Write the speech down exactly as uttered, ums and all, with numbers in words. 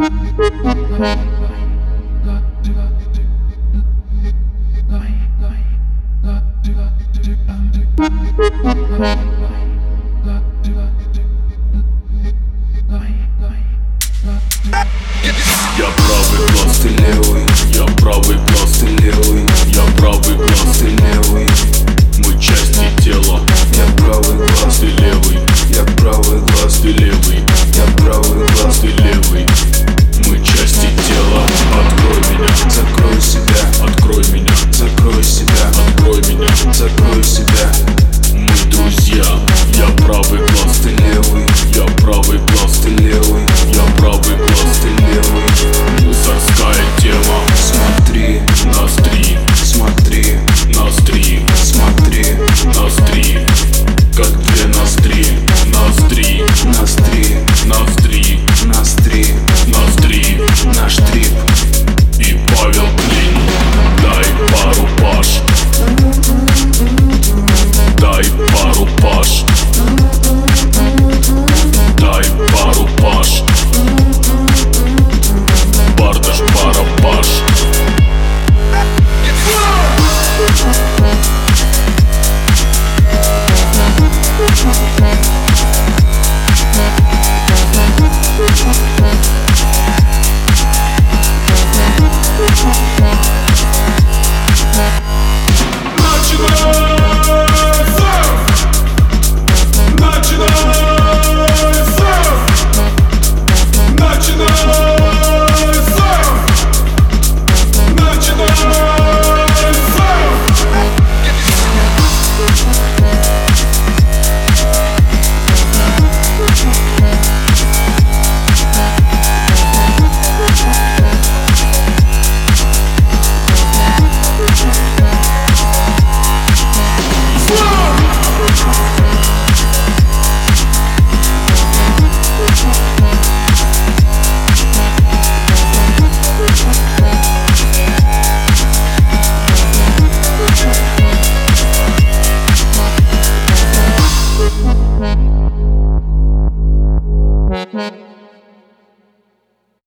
Я правый глаз, ты левый. Я правый глаз, ты левый. Я правый глаз, ты левый. Мы части тела. Я правый глаз, ты левый. я правый глаз, ты левый. я правый глаз, ты левый.